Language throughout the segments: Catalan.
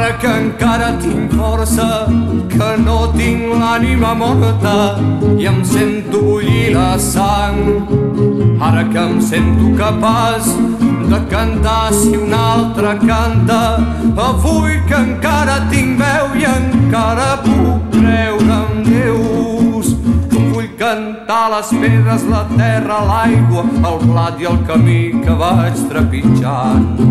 Ara que encara tinc força, que no tinc l'ànima morta i em sento bullir la sang. Ara que em sento capaç de cantar si un altre canta, avui que encara tinc veu i encara puc creure en Déus. Vull cantar les pedres, la terra, l'aigua, el blat i el camí que vaig trepitjant.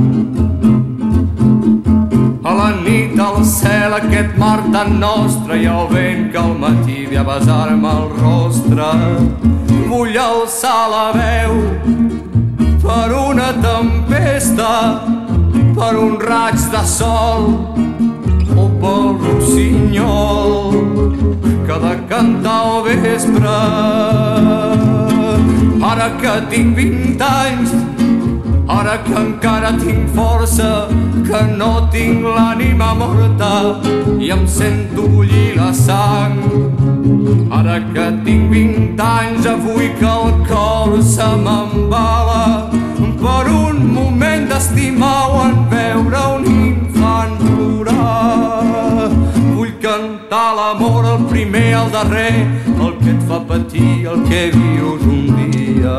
A la nit, al cel, aquest mar tan nostre i el vent que al matí ve a besar-me el rostre. Vull alçar la veu per una tempesta, per un raig de sol o pel rossinyol que ha de cantar al vespre. Ara que tinc 20 anys, ara que encara tinc força, que no tinc l'ànima morta i em sento bullir la sang. Ara que tinc 20 anys, avui que el cor se m'embala per un moment d'estimar o en veure un infant plorar. Vull cantar l'amor, el primer, el darrer, el que et fa patir, el que vius un dia.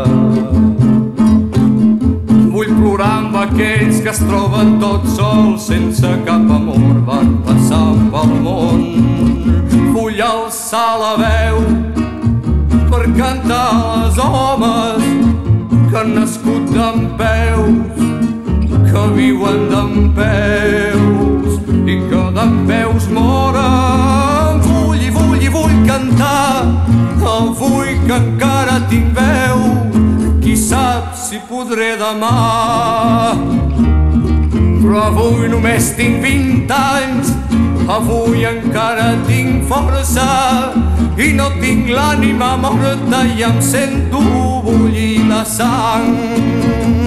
Vull plorar amb aquells que es troben tots sols, sense cap amor, van passant pel món. Vull alçar la veu per cantar als homes que han nascut dempeus, que viuen dempeus i que dempeus moren. Vull cantar, avui que encara tinc veu, qui sap si podré demà. Però avui només tinc 20 anys, avui encara tinc força i no tinc l'ànima morta i em sento bullir la sang.